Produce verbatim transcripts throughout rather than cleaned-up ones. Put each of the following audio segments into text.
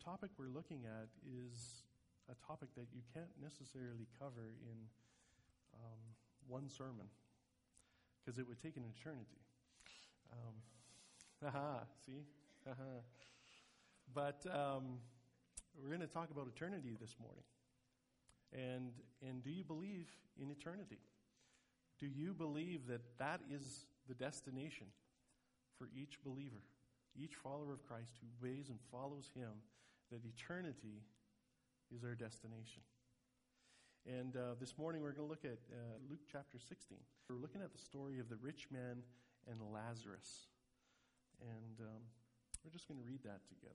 topic we're looking at is a topic that you can't necessarily cover in um, one sermon, because it would take an eternity. Um, haha, see? Haha. But um, we're going to talk about eternity this morning. And and do you believe in eternity? Do you believe that that is the destination for each believer, each follower of Christ who obeys and follows him, that eternity is our destination? And uh, this morning we're going to look at uh, Luke chapter sixteen. We're looking at the story of the rich man and Lazarus. And um, we're just going to read that together.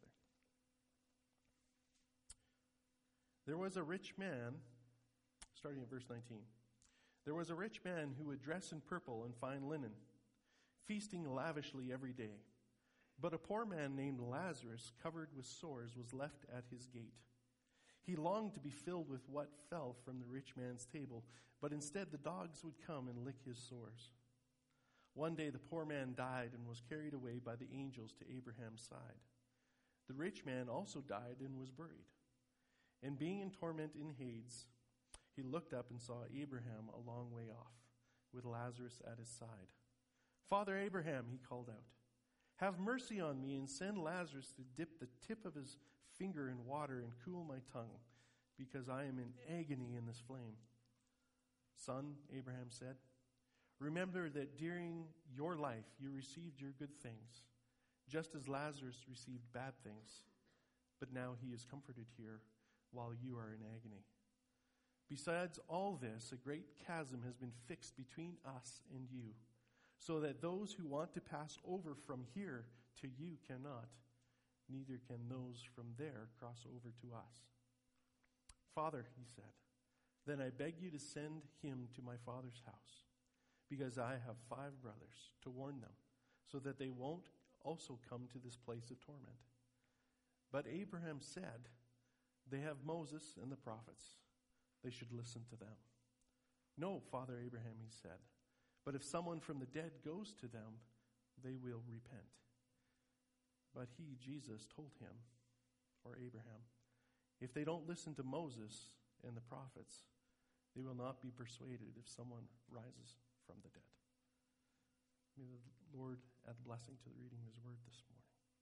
There was a rich man, starting at verse nineteen. There was a rich man who would dress in purple and fine linen, feasting lavishly every day. But a poor man named Lazarus, covered with sores, was left at his gate. He longed to be filled with what fell from the rich man's table, but instead the dogs would come and lick his sores. One day the poor man died and was carried away by the angels to Abraham's side. The rich man also died and was buried. And being in torment in Hades, he looked up and saw Abraham a long way off, with Lazarus at his side. "Father Abraham," he called out, "have mercy on me and send Lazarus to dip the tip of his finger in water and cool my tongue, because I am in agony in this flame." "Son," Abraham said, "remember that during your life you received your good things, just as Lazarus received bad things. But now he is comforted here while you are in agony. Besides all this, a great chasm has been fixed between us and you, so that those who want to pass over from here to you cannot, neither can those from there cross over to us." "Father," he said, "then I beg you to send him to my father's house, because I have five brothers, to warn them, so that they won't also come to this place of torment." But Abraham said, "They have Moses and the prophets. They should listen to them." "No, Father Abraham," he said, "but if someone from the dead goes to them, they will repent." But he, Jesus, told him, or Abraham, "If they don't listen to Moses and the prophets, they will not be persuaded if someone rises from the dead." May the Lord add blessing to the reading of his word this morning.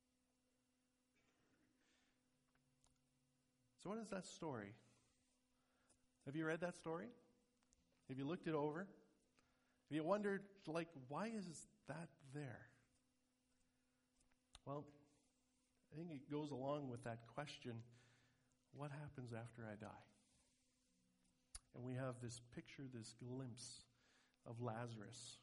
So what is that story? Have you read that story? Have you looked it over? Have you wondered, like, why is that there? Well, I think it goes along with that question, what happens after I die? And we have this picture, this glimpse of Lazarus,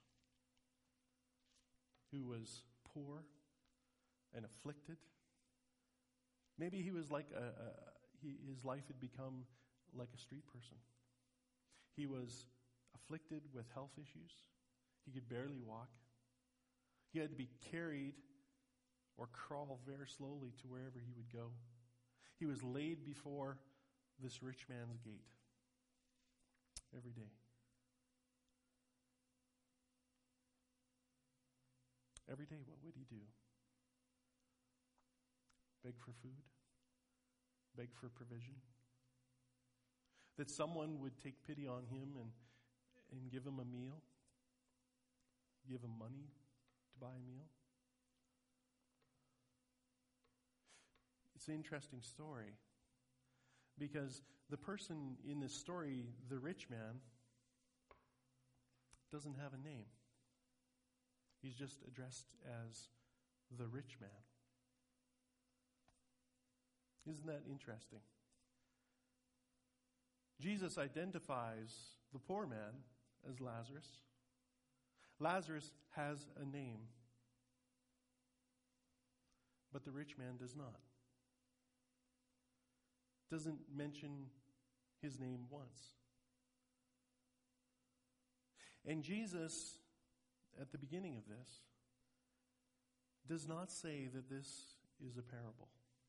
who was poor and afflicted. Maybe he was like a, a he, his life had become like a street person. He was afflicted with health issues. He could barely walk. He had to be carried or crawl very slowly to wherever he would go. He was laid before this rich man's gate every day. Every day, what would he do? Beg for food? Beg for provision? That someone would take pity on him and, and give him a meal? Give him money to buy a meal? It's an interesting story, because the person in this story, the rich man, doesn't have a name. He's just addressed as the rich man. Isn't that interesting? Jesus identifies the poor man as Lazarus. Lazarus has a name, but the rich man does not. Doesn't mention his name once. And Jesus, at the beginning of this, does not say that this is a parable.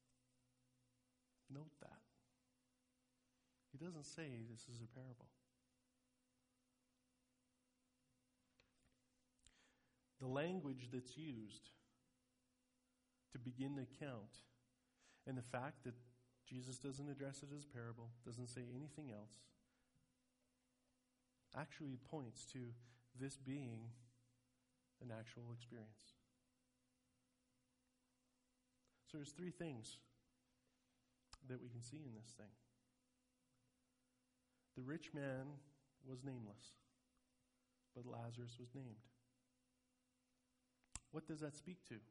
Note that. He doesn't say this is a parable. The language that's used to begin the account And the fact that Jesus doesn't address it as a parable, doesn't say anything else, actually points to this being an actual experience. So there's three things that we can see in this thing. The rich man was nameless, but Lazarus was named. What does that speak to?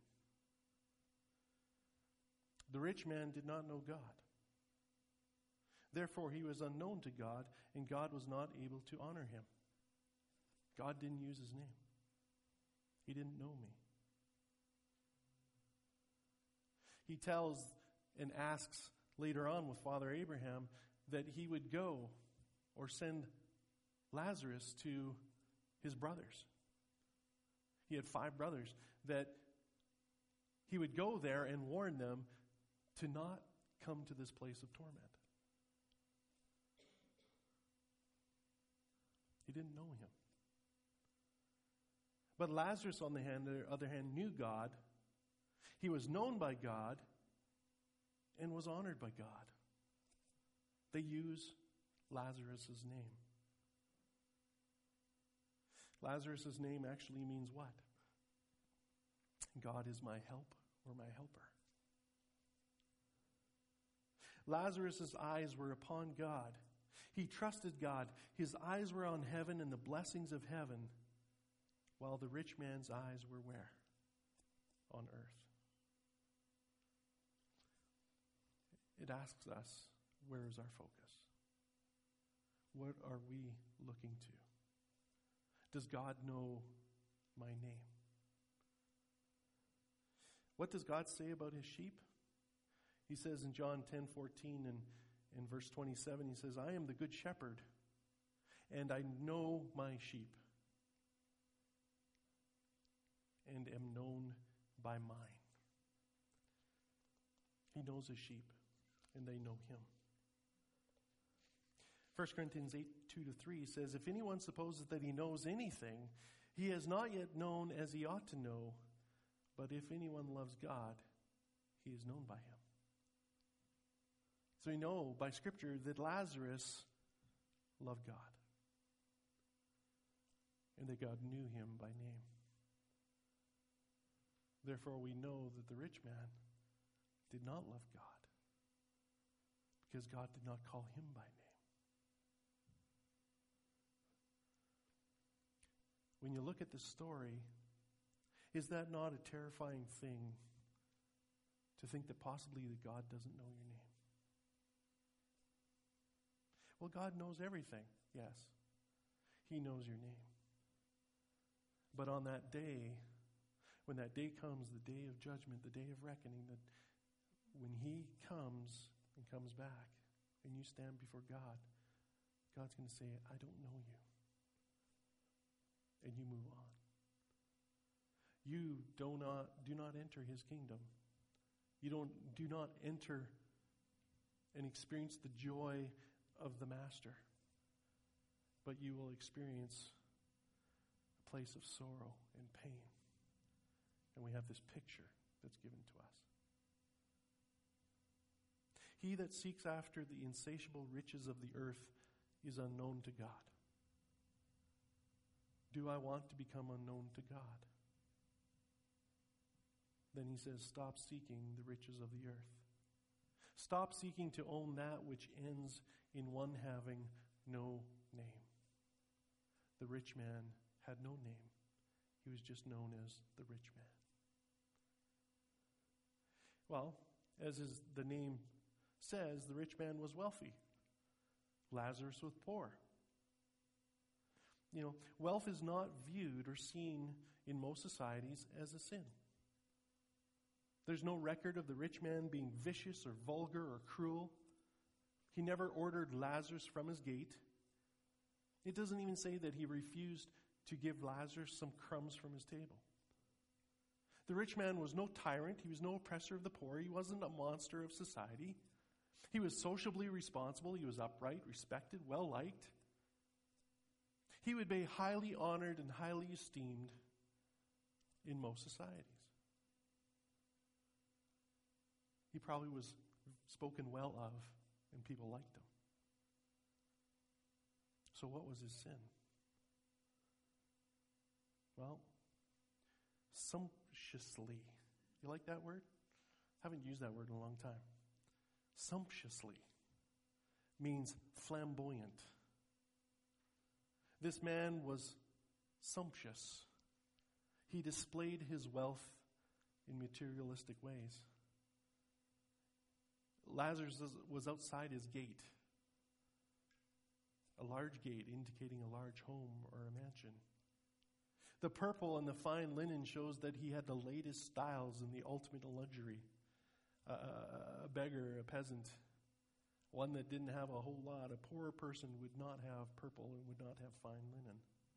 The rich man did not know God. Therefore, he was unknown to God, and God was not able to honor him. God didn't use his name. He didn't know me. He tells and asks later on with Father Abraham that he would go or send Lazarus to his brothers. He had five brothers, that he would go there and warn them to not come to this place of torment. He didn't know him. But Lazarus, on the hand, the other hand, knew God. He was known by God and was honored by God. They use Lazarus' name. Lazarus' name actually means what? God is my help or my helper. Lazarus' eyes were upon God. He trusted God. His eyes were on heaven and the blessings of heaven, while the rich man's eyes were where? On earth. It asks us, where is our focus? What are we looking to? Does God know my name? What does God say about his sheep? He says in John ten fourteen and in verse twenty-seven, he says, I am the good shepherd, and I know my sheep, and am known by mine. He knows his sheep, and they know him. First Corinthians eight, two to three says, if anyone supposes that he knows anything, he has not yet known as he ought to know, but if anyone loves God, he is known by him. So we know by Scripture that Lazarus loved God, and that God knew him by name. Therefore, we know that the rich man did not love God, because God did not call him by name. When you look at this story, is that not a terrifying thing to think that possibly that God doesn't know your name? Well, God knows everything, yes. He knows your name. But on that day, when that day comes, the day of judgment, the day of reckoning, that when he comes and comes back, and you stand before God, God's going to say, I don't know you. And you move on. You do not, do not enter his kingdom. You don't, do not enter and experience the joy of the master, but you will experience a place of sorrow and pain. And we have this picture that's given to us. He that seeks after the insatiable riches of the earth is unknown to God. Do I want to become unknown to God? Then he says, stop seeking the riches of the earth. Stop seeking to own that which ends in one having no name. The rich man had no name. He was just known as the rich man. Well, as is the name says, the rich man was wealthy. Lazarus was poor. You know, wealth is not viewed or seen in most societies as a sin. There's no record of the rich man being vicious or vulgar or cruel. He never ordered Lazarus from his gate. It doesn't even say that he refused to give Lazarus some crumbs from his table. The rich man was no tyrant. He was no oppressor of the poor. He wasn't a monster of society. He was sociably responsible. He was upright, respected, well-liked. He would be highly honored and highly esteemed in most societies. He probably was spoken well of, and people liked him. So what was his sin? Well, sumptuously. You like that word? I haven't used that word in a long time. Sumptuously means flamboyant. This man was sumptuous. He displayed his wealth in materialistic ways. Lazarus was outside his gate, a large gate indicating a large home or a mansion. The purple and the fine linen shows that he had the latest styles and the ultimate luxury. Uh, a beggar, a peasant, one that didn't have a whole lot, a poor person would not have purple and would not have fine linen.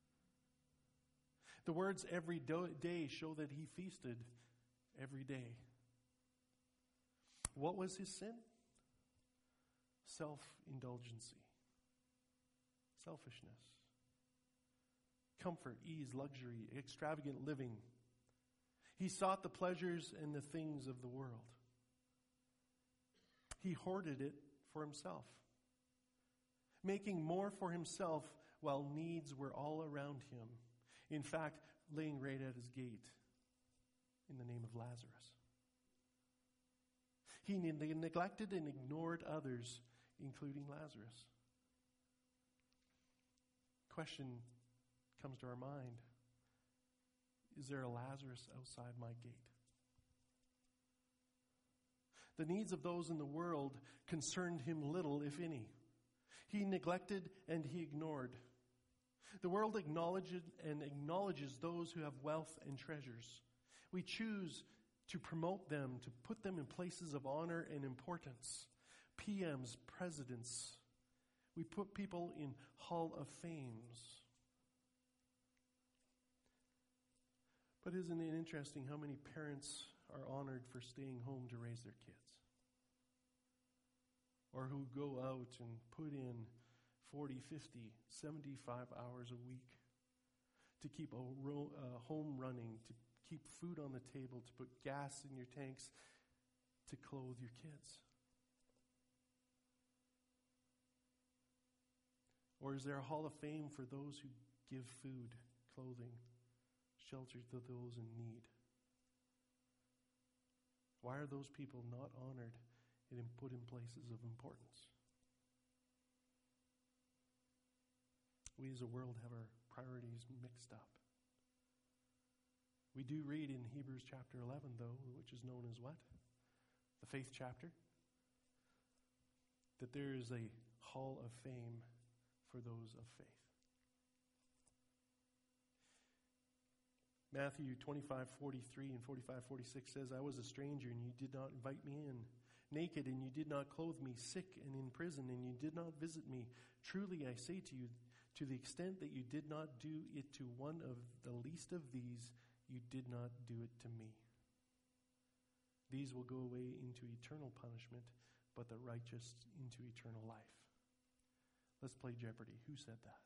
The words every do- day show that he feasted every day. What was his sin? Self-indulgency, selfishness, comfort, ease, luxury, extravagant living. He sought the pleasures and the things of the world. He hoarded it for himself, making more for himself while needs were all around him. In fact, laying right at his gate in the name of Lazarus. He neglected and ignored others, including Lazarus. Question comes to our mind. Is there a Lazarus outside my gate? The needs of those in the world concerned him little, if any. He neglected and he ignored. The world acknowledges and acknowledges those who have wealth and treasures. We choose to promote them, to put them in places of honor and importance. P Ms, presidents. We put people in Hall of Fames. But isn't it interesting how many parents are honored for staying home to raise their kids? Or who go out and put in forty, fifty, seventy-five hours a week to keep a ro- uh, home running, to keep food on the table, to put gas in your tanks, to clothe your kids. Or is there a hall of fame for those who give food, clothing, shelter to those in need? Why are those people not honored and put in places of importance? We as a world have our priorities mixed up. We do read in Hebrews chapter eleven, though, which is known as what? The faith chapter. That there is a hall of fame for those of faith. Matthew twenty-five forty-three and forty-five forty-six says, I was a stranger and you did not invite me in, naked and you did not clothe me, sick and in prison and you did not visit me. Truly I say to you, to the extent that you did not do it to one of the least of these, you did not do it to me. These will go away into eternal punishment, but the righteous into eternal life. Let's play Jeopardy. Who said that?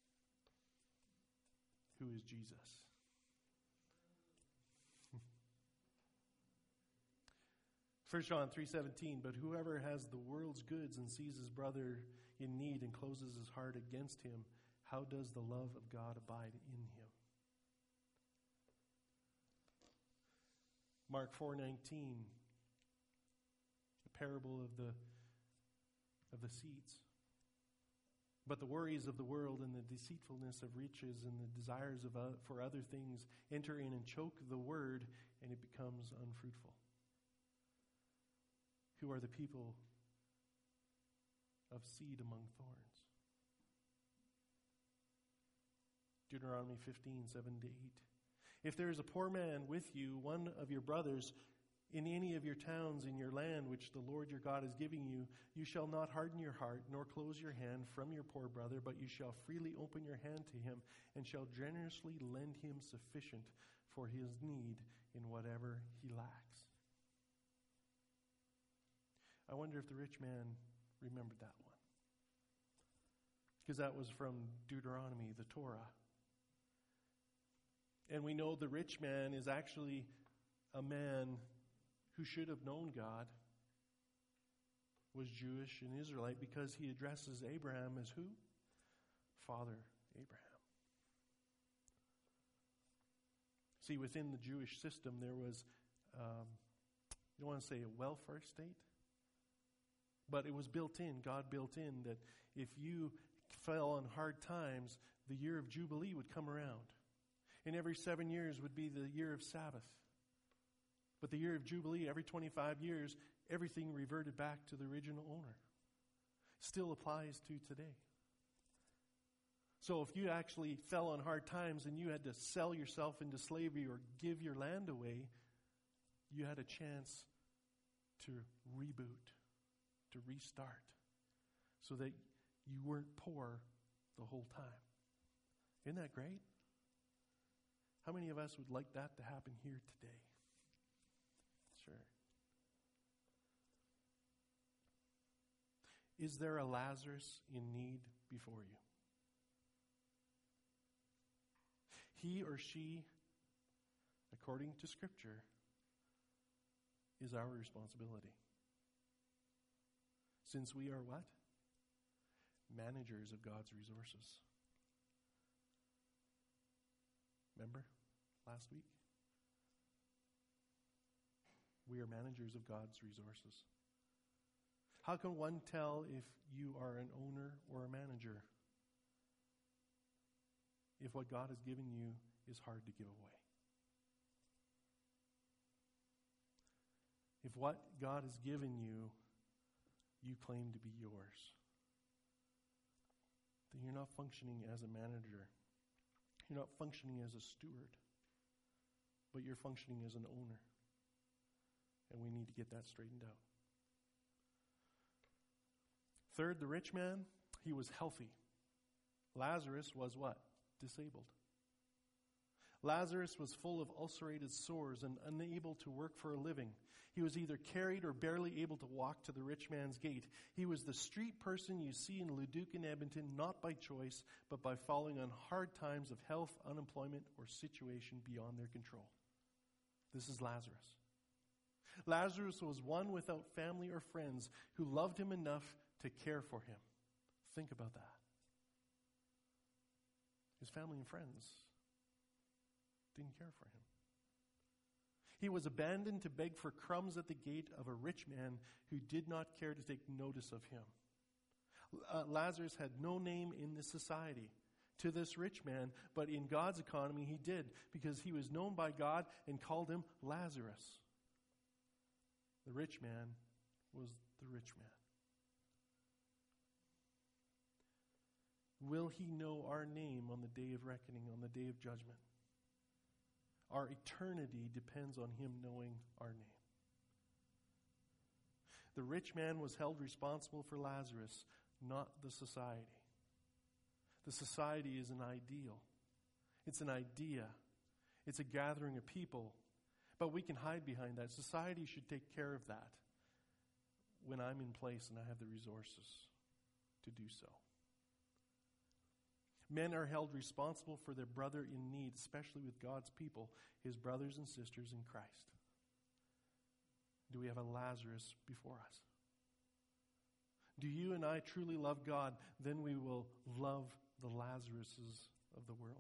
Who is Jesus? First John three seventeen, but whoever has the world's goods and sees his brother in need and closes his heart against him, how does the love of God abide in him? Mark four nineteen, the parable of the of the seeds. But the worries of the world and the deceitfulness of riches and the desires of uh, for other things enter in and choke the word, and it becomes unfruitful. Who are the people of seed among thorns? Deuteronomy fifteen, seven to eight. If there is a poor man with you, one of your brothers, in any of your towns in your land which the Lord your God is giving you, you shall not harden your heart, nor close your hand from your poor brother, but you shall freely open your hand to him, and shall generously lend him sufficient for his need in whatever he lacks. I wonder if the rich man remembered that one. Because that was from Deuteronomy, the Torah. And we know the rich man is actually a man who should have known God was Jewish and Israelite because he addresses Abraham as who? Father Abraham. See, within the Jewish system, there was, um, you don't want to say a welfare state, but it was built in. God built in that if you fell on hard times, the year of Jubilee would come around. And every seven years would be the year of Sabbath. But the year of Jubilee, every twenty-five years, everything reverted back to the original owner. Still applies to today. So if you actually fell on hard times and you had to sell yourself into slavery or give your land away, you had a chance to reboot, to restart, so that you weren't poor the whole time. Isn't that great? How many of us would like that to happen here today? Sure. Is there a Lazarus in need before you? He or she, according to Scripture, is our responsibility. Since we are what? Managers of God's resources. Remember last week? We are managers of God's resources. How can one tell if you are an owner or a manager? If what God has given you is hard to give away. If what God has given you, you claim to be yours, then you're not functioning as a manager. You're not functioning as a steward, but you're functioning as an owner. And we need to get that straightened out. Third, the rich man, he was healthy. Lazarus was what? Disabled. Lazarus was full of ulcerated sores and unable to work for a living. He was either carried or barely able to walk to the rich man's gate. He was the street person you see in Leduc and Edmonton, not by choice, but by falling on hard times of health, unemployment, or situation beyond their control. This is Lazarus. Lazarus was one without family or friends who loved him enough to care for him. Think about that. His family and friends didn't care for him. He was abandoned to beg for crumbs at the gate of a rich man who did not care to take notice of him. Uh, Lazarus had no name in this society to this rich man, but in God's economy he did, because he was known by God and called him Lazarus. The rich man was the rich man. Will he know our name on the day of reckoning, on the day of judgment? Our eternity depends on him knowing our name. The rich man was held responsible for Lazarus, not the society. The society is an ideal. It's an idea. It's a gathering of people. But we can hide behind that. Society should take care of that when I'm in place and I have the resources to do so. Men are held responsible for their brother in need, especially with God's people, his brothers and sisters in Christ. Do we have a Lazarus before us? Do you and I truly love God? Then we will love the Lazaruses of the world.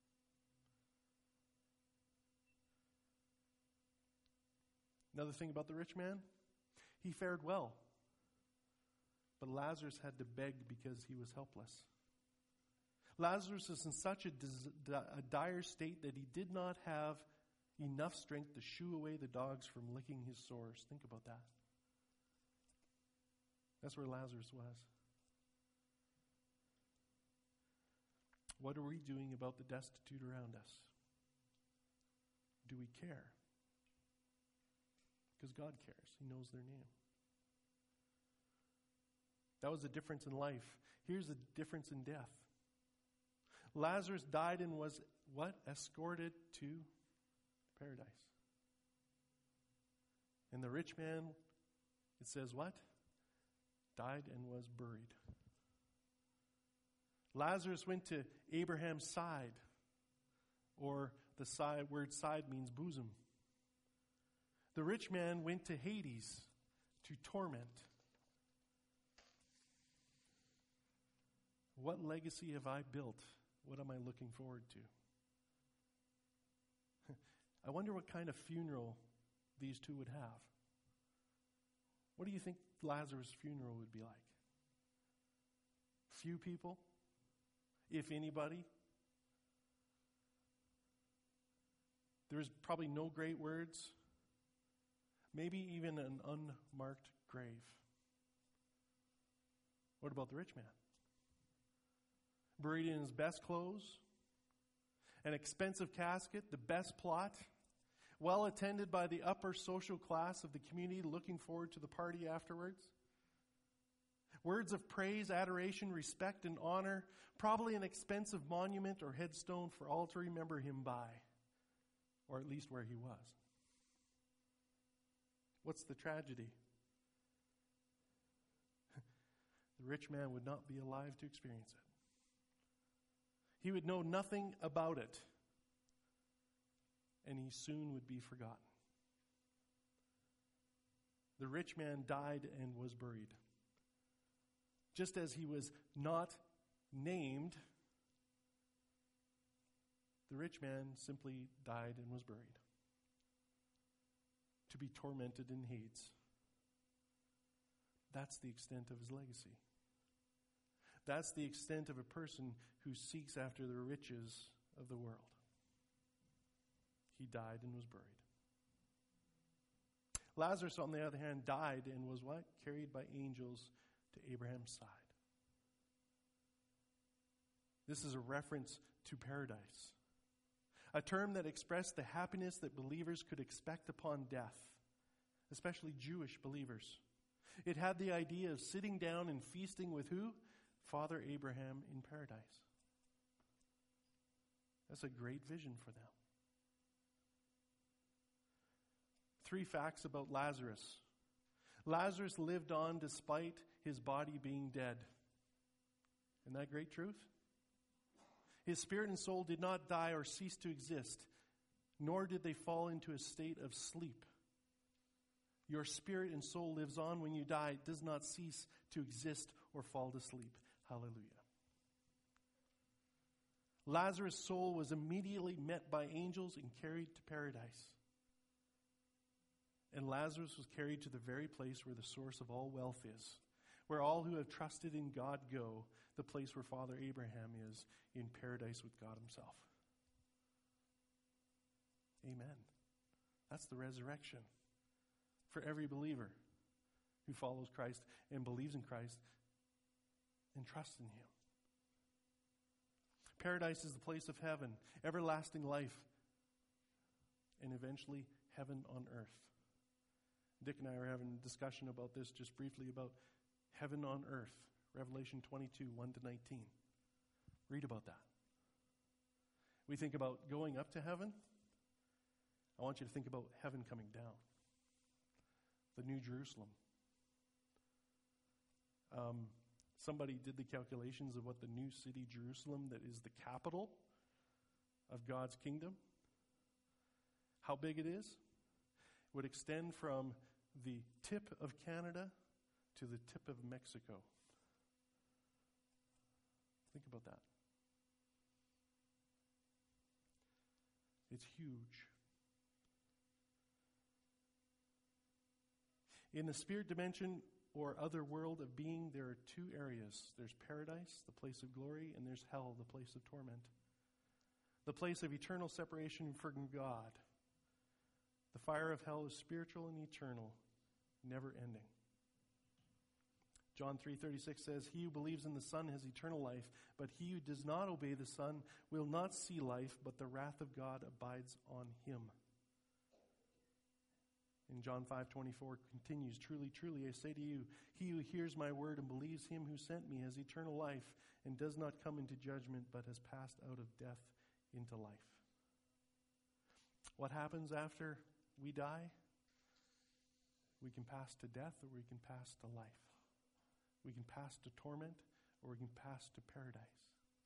Another thing about the rich man, he fared well. But Lazarus had to beg because he was helpless. Lazarus is in such a, dis- a dire state that he did not have enough strength to shoo away the dogs from licking his sores. Think about that. That's where Lazarus was. What are we doing about the destitute around us? Do we care? Because God cares. He knows their name. That was the difference in life. Here's the difference in death. Lazarus died and was what? Escorted to paradise. And the rich man, it says what? Died and was buried. Lazarus went to Abraham's side, or the side, word side means bosom. The rich man went to Hades to torment. What legacy have I built? What am I looking forward to? I wonder what kind of funeral these two would have. What do you think Lazarus' funeral would be like? Few people, if anybody. There was probably no great words, maybe even an unmarked grave. What about the rich man? Buried in his best clothes, an expensive casket, the best plot, well attended by the upper social class of the community looking forward to the party afterwards. Words of praise, adoration, respect, and honor, probably an expensive monument or headstone for all to remember him by, or at least where he was. What's the tragedy? The rich man would not be alive to experience it. He would know nothing about it, and he soon would be forgotten. The rich man died and was buried. Just as he was not named, the rich man simply died and was buried, to be tormented in Hades. That's the extent of his legacy. That's the extent of a person who seeks after the riches of the world. He died and was buried. Lazarus, on the other hand, died and was what? Carried by angels to Abraham's side. This is a reference to paradise, a term that expressed the happiness that believers could expect upon death, especially Jewish believers. It had the idea of sitting down and feasting with who? Father Abraham in paradise. That's a great vision for them. Three facts about Lazarus. Lazarus lived on despite his body being dead. Isn't that great truth? His spirit and soul did not die or cease to exist, nor did they fall into a state of sleep. Your spirit and soul lives on when you die. It does not cease to exist or fall to sleep. Hallelujah. Lazarus' soul was immediately met by angels and carried to paradise. And Lazarus was carried to the very place where the source of all wealth is, where all who have trusted in God go, the place where Father Abraham is, in paradise with God himself. Amen. That's the resurrection for every believer who follows Christ and believes in Christ and trusts in him. Paradise is the place of heaven, everlasting life, and eventually heaven on earth. Dick and I were having a discussion about this just briefly, about heaven on earth, Revelation twenty-two, one to nineteen. Read about that. We think about going up to heaven. I want you to think about heaven coming down. The New Jerusalem. Um, somebody did the calculations of what the new city Jerusalem, that is the capital of God's kingdom, how big it is. It would extend from the tip of Canada to the tip of Mexico. Think about that. It's huge. In the spirit dimension or other world of being, there are two areas. There's paradise, the place of glory, and there's hell, the place of torment. The place of eternal separation from God. The fire of hell is spiritual and eternal, never ending. John three thirty-six says, "He who believes in the Son has eternal life, but he who does not obey the Son will not see life, but the wrath of God abides on him." And John five twenty-four continues, "Truly, truly, I say to you, he who hears my word and believes him who sent me has eternal life and does not come into judgment, but has passed out of death into life." What happens after we die? We can pass to death, or we can pass to life. We can pass to torment, or we can pass to paradise.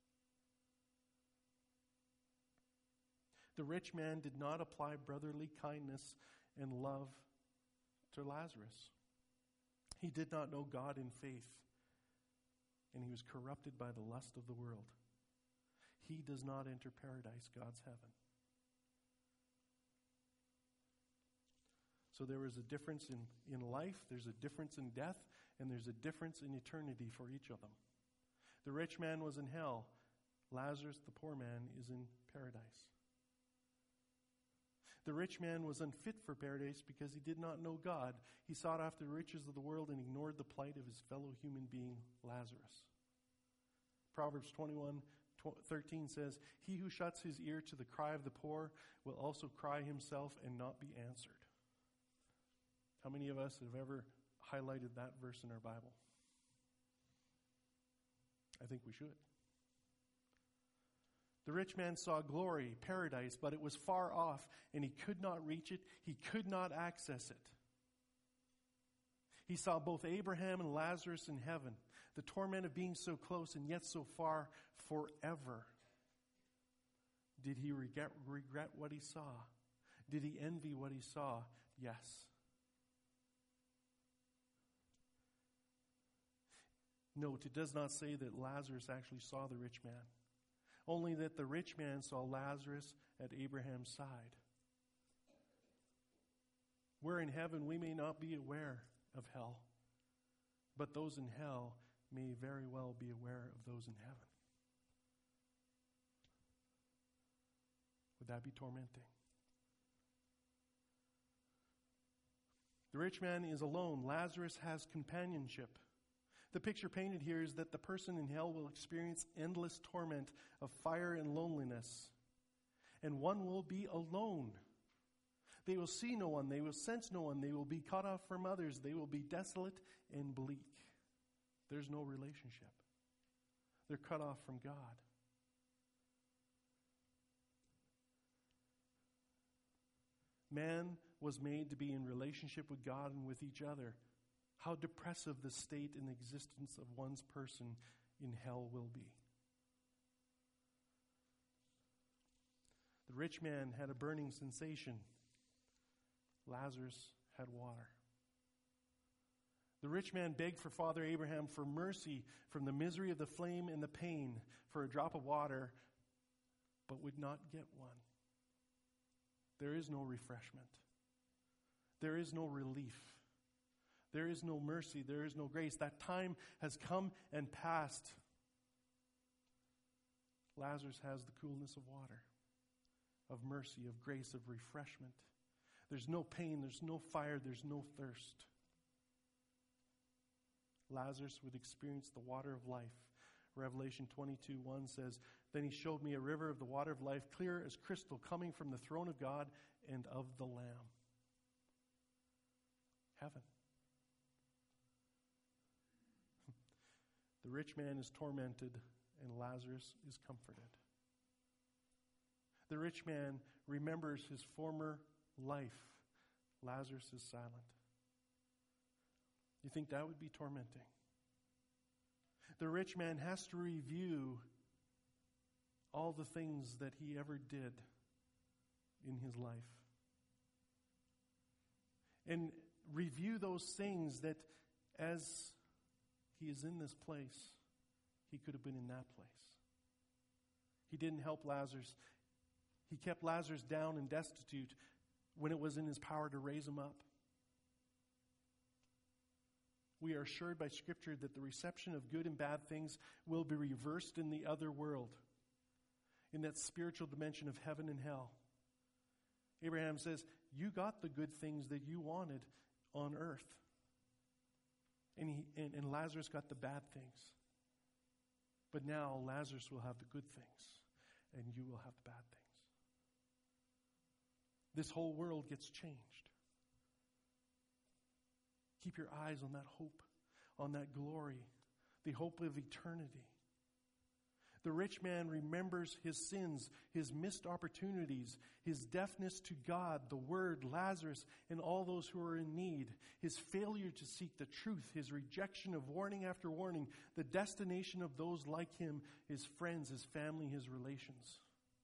The rich man did not apply brotherly kindness and love to Lazarus. He did not know God in faith. and he was corrupted by the lust of the world. He does not enter paradise, God's heaven. So there is a difference in, in life, there's a difference in death, and there's a difference in eternity for each of them. The rich man was in hell. Lazarus, the poor man, is in paradise. The rich man was unfit for paradise because he did not know God. He sought after the riches of the world and ignored the plight of his fellow human being, Lazarus. Proverbs twenty-one thirteen says, "He who shuts his ear to the cry of the poor will also cry himself and not be answered." How many of us have ever highlighted that verse in our Bible? I think we should. The rich man saw glory, paradise, but it was far off, and he could not reach it. He could not access it. He saw both Abraham and Lazarus in heaven, the torment of being so close and yet so far forever. Did he regret, regret what he saw? Did he envy what he saw? Yes. Note, it does not say that Lazarus actually saw the rich man. Only that the rich man saw Lazarus at Abraham's side. We're in heaven, we may not be aware of hell, but those in hell may very well be aware of those in heaven. Would that be tormenting? The rich man is alone. Lazarus has companionship. The picture painted here is that the person in hell will experience endless torment of fire and loneliness. And one will be alone. They will see no one. They will sense no one. They will be cut off from others. They will be desolate and bleak. There's no relationship. They're cut off from God. Man was made to be in relationship with God and with each other. How depressive the state and existence of one's person in hell will be. The rich man had a burning sensation. Lazarus had water. The rich man begged for Father Abraham for mercy from the misery of the flame and the pain for a drop of water, but would not get one. There is no refreshment. There is no relief. There is no mercy. There is no grace. That time has come and passed. Lazarus has the coolness of water, of mercy, of grace, of refreshment. There's no pain. There's no fire. There's no thirst. Lazarus would experience the water of life. Revelation twenty-two one says, "Then he showed me a river of the water of life, clear as crystal, coming from the throne of God and of the Lamb." Heaven. The rich man is tormented and Lazarus is comforted. The rich man remembers his former life. Lazarus is silent. You think that would be tormenting? The rich man has to review all the things that he ever did in his life. And review those things that as he is in this place, he could have been in that place. He didn't help Lazarus. He kept Lazarus down and destitute when it was in his power to raise him up. We are assured by Scripture that the reception of good and bad things will be reversed in the other world, in that spiritual dimension of heaven and hell. Abraham says, you got the good things that you wanted on earth. And, he, and, and Lazarus got the bad things. But now Lazarus will have the good things, and you will have the bad things. This whole world gets changed. Keep your eyes on that hope, on that glory, the hope of eternity. The rich man remembers his sins, his missed opportunities, his deafness to God, the Word, Lazarus, and all those who are in need, his failure to seek the truth, his rejection of warning after warning, the destination of those like him, his friends, his family, his relations.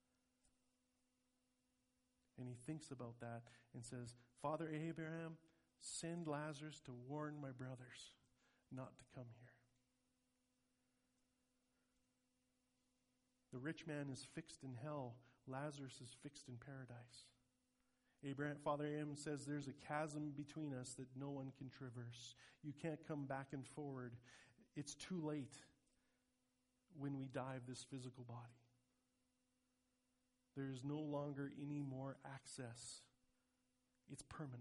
And he thinks about that and says, Father Abraham, send Lazarus to warn my brothers not to come here. The rich man is fixed in hell. Lazarus is fixed in paradise. Abraham, Father Abraham says there's a chasm between us that no one can traverse. You can't come back and forward. It's too late when we die of this physical body. There is no longer any more access. It's permanent.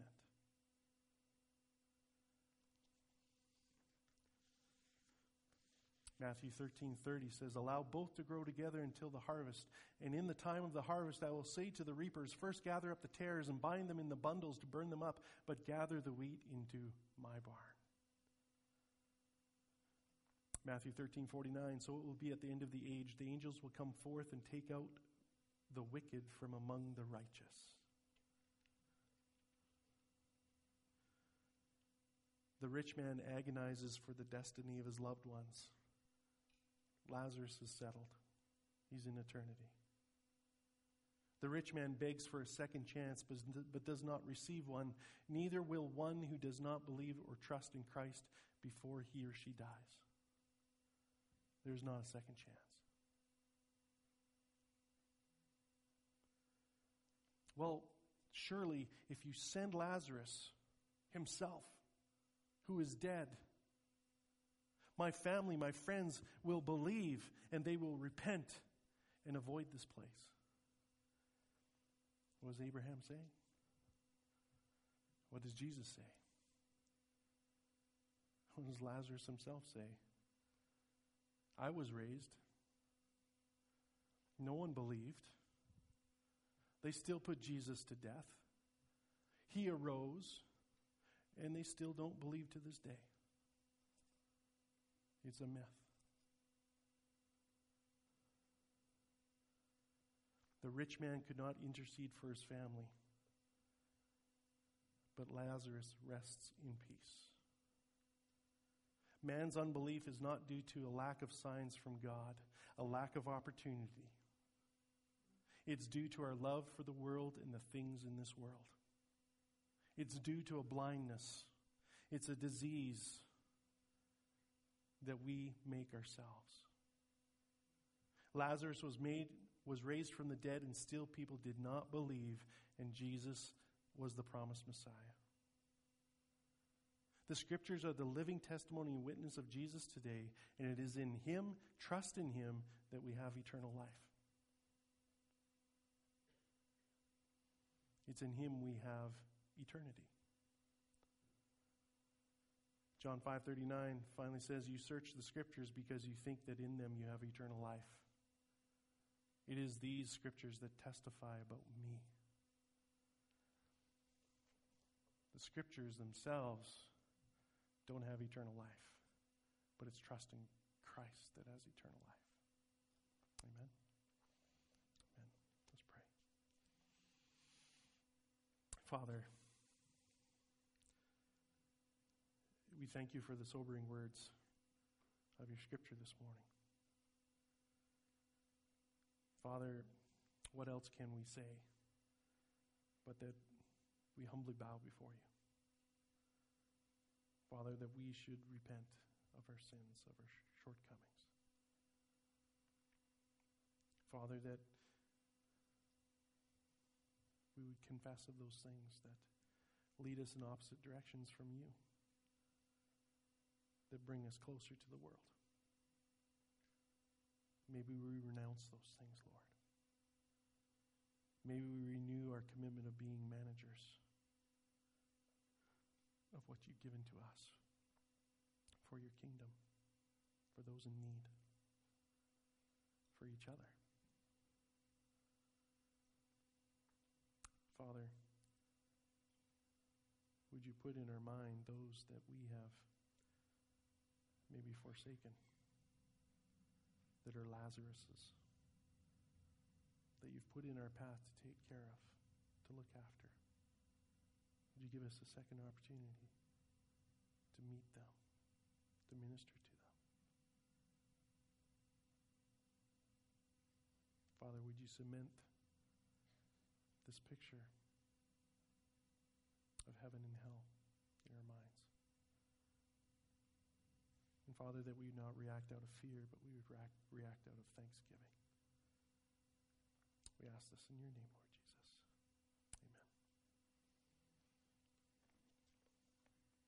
Matthew thirteen thirty says, allow both to grow together until the harvest. And in the time of the harvest I will say to the reapers, first gather up the tares and bind them in the bundles to burn them up, but gather the wheat into my barn. Matthew thirteen forty-nine, so it will be at the end of the age, the angels will come forth and take out the wicked from among the righteous. The rich man agonizes for the destiny of his loved ones. Lazarus is settled. He's in eternity. The rich man begs for a second chance, but, but does not receive one. Neither will one who does not believe or trust in Christ before he or she dies. There's not a second chance. Well, surely if you send Lazarus himself, who is dead, my family, my friends will believe and they will repent and avoid this place. What does Abraham say? What does Jesus say? What does Lazarus himself say? I was raised. No one believed. They still put Jesus to death. He arose, and they still don't believe to this day. It's a myth. The rich man could not intercede for his family, but Lazarus rests in peace. Man's unbelief is not due to a lack of signs from God, a lack of opportunity. It's due to our love for the world and the things in this world. It's due to a blindness. It's a disease that we make ourselves. Lazarus was made, was raised from the dead, and still people did not believe, and Jesus was the promised Messiah. The scriptures are the living testimony and witness of Jesus today, and it is in him, trust in him, that we have eternal life. It's in him we have eternity. John five thirty-nine finally says, you search the scriptures because you think that in them you have eternal life. It is these scriptures that testify about me. The scriptures themselves don't have eternal life, but it's trusting Christ that has eternal life. Amen? Amen. Let's pray. Father, we thank you for the sobering words of your scripture this morning. Father, what else can we say but that we humbly bow before you? Father, that we should repent of our sins, of our shortcomings. Father, that we would confess of those things that lead us in opposite directions from you, that bring us closer to the world. Maybe we renounce those things, Lord. Maybe we renew our commitment of being managers of what you've given to us for your kingdom, for those in need, for each other. Father, would you put in our mind those that we have maybe forsaken, that are Lazarus's, that you've put in our path to take care of, to look after. Would you give us a second opportunity to meet them, to minister to them? Father, would you cement this picture of heaven and hell in our minds? And Father, that we would not react out of fear, but we would react, react out of thanksgiving. ask this in your name, Lord.